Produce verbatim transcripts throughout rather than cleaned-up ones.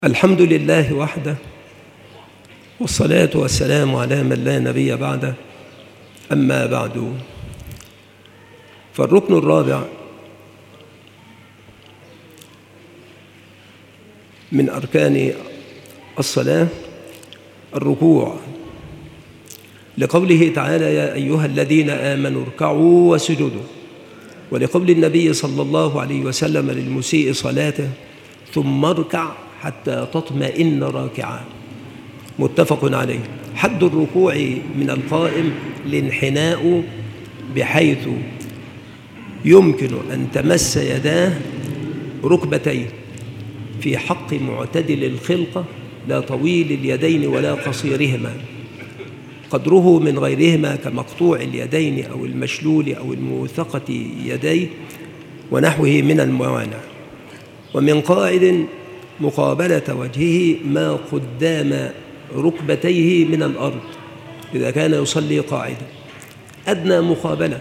الحمد لله وحده، والصلاة والسلام على من لا نبي بعده. أما بعد، فالركن الرابع من أركان الصلاة الركوع، لقوله تعالى: يا أيها الذين آمنوا اركعوا واسجدوا، ولقول النبي صلى الله عليه وسلم للمسيء صلاته: ثم اركع حتى تطمئن راكعا، متفق عليه. حد الركوع من القائم الانحناء بحيث يمكن أن تمس يداه ركبتيه في حق معتدل الخلقة، لا طويل اليدين ولا قصيرهما، قدره من غيرهما كمقطوع اليدين أو المشلول أو الموثقة يديه ونحوه من الموانع. ومن قاعد مقابلة وجهه ما قدام ركبتيه من الأرض إذا كان يصلي قاعدا، أدنى مقابلة.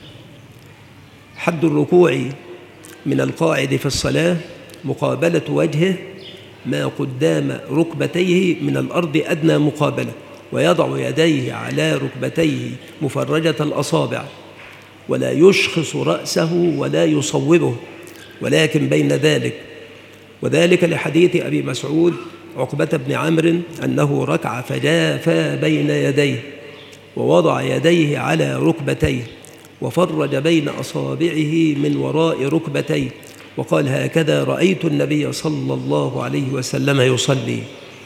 حد الركوع من القاعد في الصلاة مقابلة وجهه ما قدام ركبتيه من الأرض، أدنى مقابلة، ويضع يديه على ركبتيه مفرجة الأصابع، ولا يشخص رأسه ولا يصوبه، ولكن بين ذلك، وذلك لحديث أبي مسعود عقبة بن عمرو أنه ركع فجافى بين يديه ووضع يديه على ركبتيه وفرج بين أصابعه من وراء ركبتيه، وقال: هكذا رأيت النبي صلى الله عليه وسلم يصلي.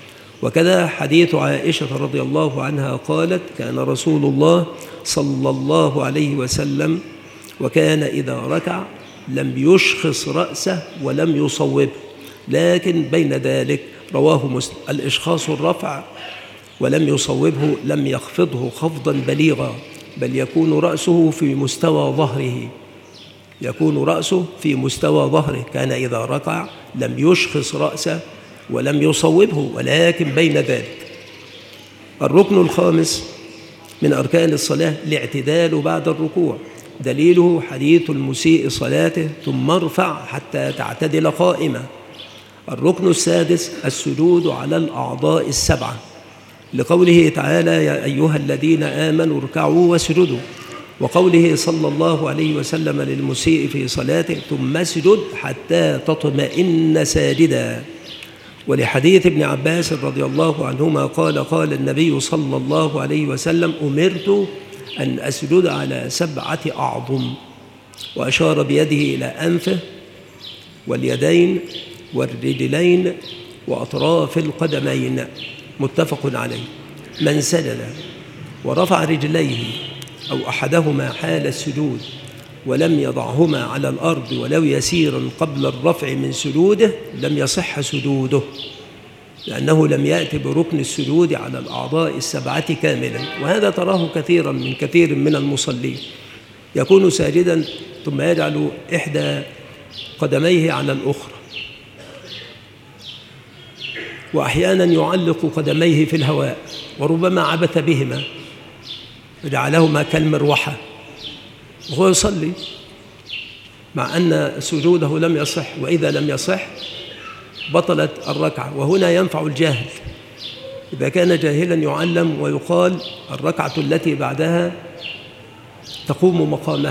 وكذا حديث عائشة رضي الله عنها قالت: كان رسول الله صلى الله عليه وسلم وكان إذا ركع لم يشخص رأسه ولم يصوبه، لكن بين ذلك رواه مسلم: الإشخاص الرفع ولم يصوبه لم يخفضه خفضا بليغا، بل يكون رأسه في مستوى ظهره، يكون رأسه في مستوى ظهره. كان إذا ركع لم يشخص رأسه ولم يصوبه، ولكن بين ذلك. الركن الخامس من أركان الصلاة الاعتدال بعد الركوع، دليله حديث المسيء صلاته: ثم ارفع حتى تعتدل قائما. الركن السادس السجود على الأعضاء السبعة، لقوله تعالى: يا أيها الذين آمنوا اركعوا واسجدوا، وقوله صلى الله عليه وسلم للمسيء في صلاته: ثم اسجد حتى تطمئن ساجدا. ولحديث ابن عباس رضي الله عنهما قال: قال النبي صلى الله عليه وسلم: أمرت أن أسجد على سبعة أعظم، وأشار بيده إلى أنفه واليدين والرجلين وأطراف القدمين، متفق عليه. من سجد ورفع رجليه أو أحدهما حال السجود ولم يضعهما على الأرض ولو يسيرا قبل الرفع من سجوده لم يصح سجوده، لأنه لم يأتي بركن السجود على الأعضاء السبعة كاملا. وهذا تراه كثيرا من كثير من المصلين، يكون ساجدا ثم يجعل إحدى قدميه على الأخرى، وأحيانا يعلق قدميه في الهواء، وربما عبث بهما وجعلهما كالمروحة وهو يصلي، مع أن سجوده لم يصح، وإذا لم يصح بطلت الركعة. وهنا ينفع الجاهل، إذا كان جاهلا يعلم ويقال الركعة التي بعدها تقوم مقامها،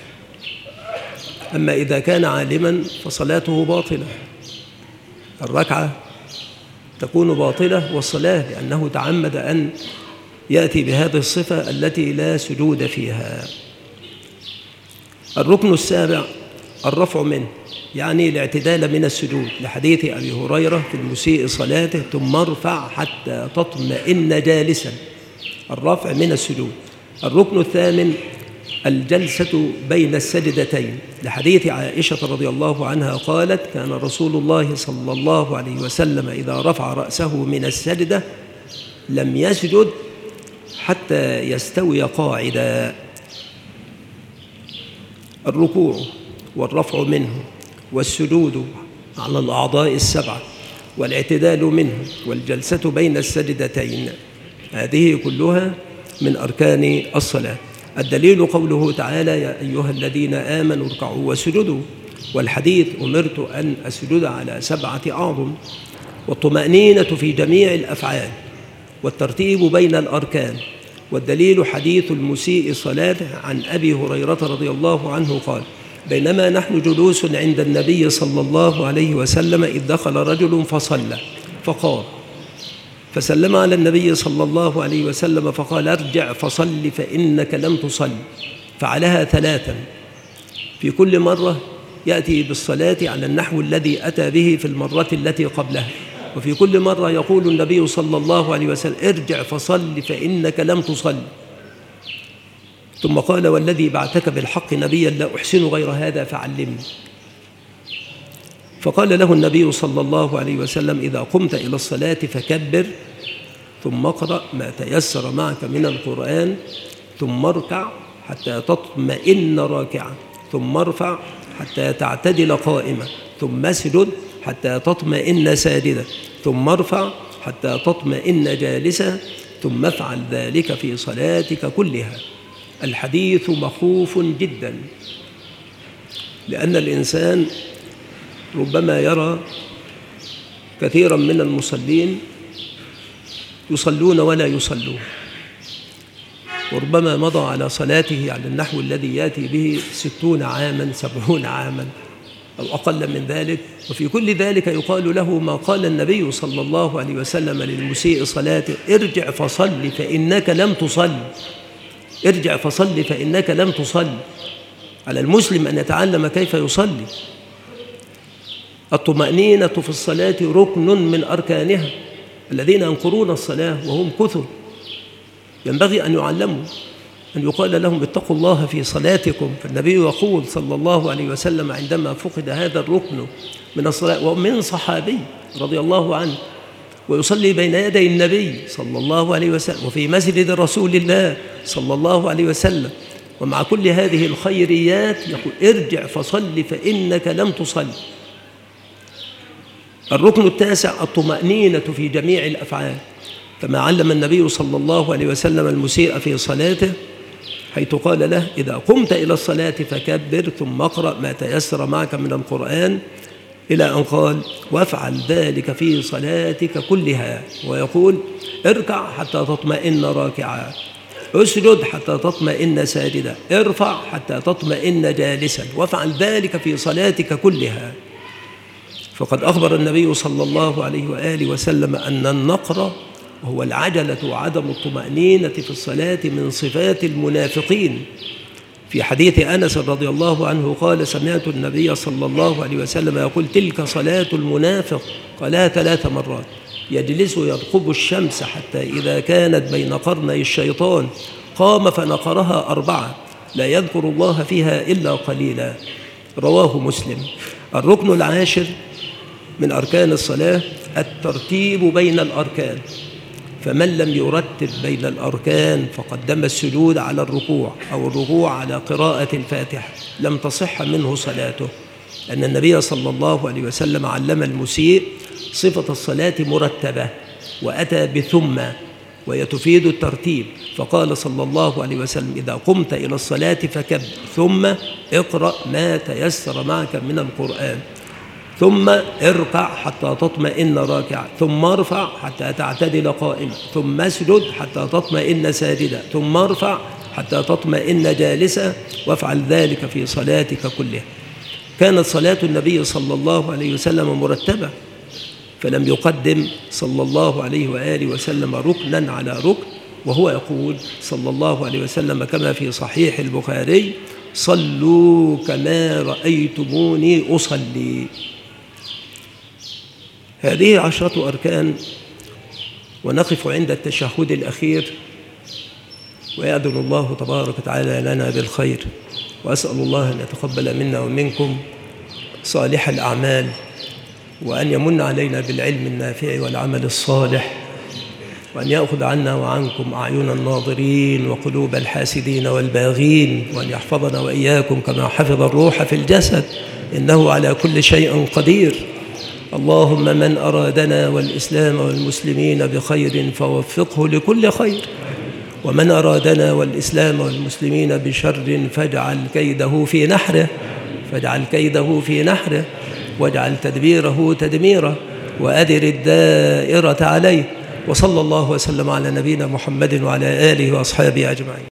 أما إذا كان عالما فصلاته باطلة، الركعة تكون باطلة والصلاة، لأنه تعمد أن يأتي بهذه الصفة التي لا سجود فيها. الركن السابع الرفع منه، يعني الاعتدال من السجود، لحديث أبي هريرة في المسيء صلاته: ثم ارفع حتى تطمئن جالسا، الرفع من السجود. الركن الثامن الجلسة بين السجدتين، لحديث عائشة رضي الله عنها قالت: كان رسول الله صلى الله عليه وسلم إذا رفع رأسه من السجدة لم يسجد حتى يستوي قاعدا. الركوع والرفع منه والسجود على الأعضاء السبعة والاعتدال منه والجلسة بين السجدتين، هذه كلها من أركان الصلاة. الدليل قوله تعالى: يا أيها الذين آمنوا اركعوا واسجدوا، والحديث: أمرت أن أسجد على سبعة أعظم. والطمأنينة في جميع الأفعال، والترتيب بين الأركان. والدليل حديث المسيء صلاته عن أبي هريرة رضي الله عنه قال: بينما نحن جلوس عند النبي صلى الله عليه وسلم إذ دخل رجل فصلى فقام، فسلم على النبي صلى الله عليه وسلم فقال: ارجع فصل فإنك لم تصل. فعلها ثلاثا، في كل مرة يأتي بالصلاة على النحو الذي أتى به في المرة التي قبلها، وفي كل مرة يقول النبي صلى الله عليه وسلم: ارجع فصل فإنك لم تصل. ثم قال: والذي بعثك بالحق نبيا لا أحسن غير هذا فعلمني. فقال له النبي صلى الله عليه وسلم: إذا قمت إلى الصلاة فكبر، ثم اقرأ ما تيسر معك من القرآن، ثم اركع حتى تطمئن راكعا، ثم ارفع حتى تعتدل قائما، ثم اسجد حتى تطمئن ساجدا، ثم ارفع حتى تطمئن جالسا، ثم افعل ذلك في صلاتك كلها. الحديث مخوف جدا، لأن الإنسان ربما يرى كثيرا من المصلين يصلون ولا يصلون، وربما مضى على صلاته على النحو الذي يأتي به ستون عاما سبعون عاما أو أقل من ذلك، وفي كل ذلك يقال له ما قال النبي صلى الله عليه وسلم للمسيء صلاته: ارجع فصل فإنك لم تصل. ارجع فصل فإنك لم تصل. على المسلم أن يتعلم كيف يصلي. الطمأنينة في الصلاة ركن من أركانها. الذين ينكرون الصلاة وهم كثر ينبغي أن يعلموا، أن يقال لهم: اتقوا الله في صلاتكم. فالنبي يقول صلى الله عليه وسلم عندما فقد هذا الركن من الصلاة، ومن صحابي رضي الله عنه ويصلي بين يدي النبي صلى الله عليه وسلم وفي مسجد رسول الله صلى الله عليه وسلم، ومع كل هذه الخيريات يقول: ارجع فصل فإنك لم تصل. الركن التاسع الطمأنينة في جميع الأفعال، كما علم النبي صلى الله عليه وسلم المسيء في صلاته، حيث قال له: إذا قمت إلى الصلاة فكبر، ثم اقرأ ما تيسر معك من القرآن، إلى أن قال: وافعل ذلك في صلاتك كلها. ويقول: اركع حتى تطمئن راكعا، اسجد حتى تطمئن ساجدا، ارفع حتى تطمئن جالسا، وافعل ذلك في صلاتك كلها. فقد أخبر النبي صلى الله عليه وآله وسلم أن النقر وهو العجلة وعدم الطمأنينة في الصلاة من صفات المنافقين. في حديث أنس رضي الله عنه قال: سمعت النبي صلى الله عليه وسلم يقول: تلك صلاة المنافق، قالها ثلاث مرات: يجلس يرقب الشمس حتى إذا كانت بين قرني الشيطان قام فنقرها أربعة، لا يذكر الله فيها إلا قليلا. رواه مسلم. الركن العاشر من أركان الصلاة الترتيب بين الأركان، فمن لم يرتب بين الأركان فقدم السجود على الركوع أو الركوع على قراءة الفاتحة لم تصح منه صلاته، أن النبي صلى الله عليه وسلم علم المسيء صفة الصلاة مرتبة، وأتى بثم وهي تفيد الترتيب، فقال صلى الله عليه وسلم: إذا قمت إلى الصلاة فكبر، ثم اقرأ ما تيسر معك من القرآن، ثم اركع حتى تطمئن راكعا، ثم ارفع حتى تعتدل قائما، ثم اسجد حتى تطمئن ساجدا، ثم ارفع حتى تطمئن جالسا، وافعل ذلك في صلاتك كلها. كانت صلاة النبي صلى الله عليه وسلم مرتبة، فلم يقدم صلى الله عليه وآله وسلم ركنا على ركن، وهو يقول صلى الله عليه وسلم كما في صحيح البخاري: صلوا كما رأيتموني أصلي. هذه عشرة أركان، ونقف عند التشهد الأخير، ويأذن الله تبارك وتعالى لنا بالخير، وأسأل الله أن يتقبل منا ومنكم صالح الأعمال، وأن يمن علينا بالعلم النافع والعمل الصالح، وأن يأخذ عنا وعنكم أعين الناظرين وقلوب الحاسدين والباغين، وأن يحفظنا وإياكم كما حفظ الروح في الجسد، إنه على كل شيء قدير. اللهم من أرادنا والإسلام والمسلمين بخير فوفقه لكل خير، ومن أرادنا والإسلام والمسلمين بشر فاجعل كيده في نحره فاجعل كيده في نحره واجعل تدبيره تدميره. وأدر الدائرة عليه. وصلى الله وسلم على نبينا محمد وعلى آله وأصحابه أجمعين.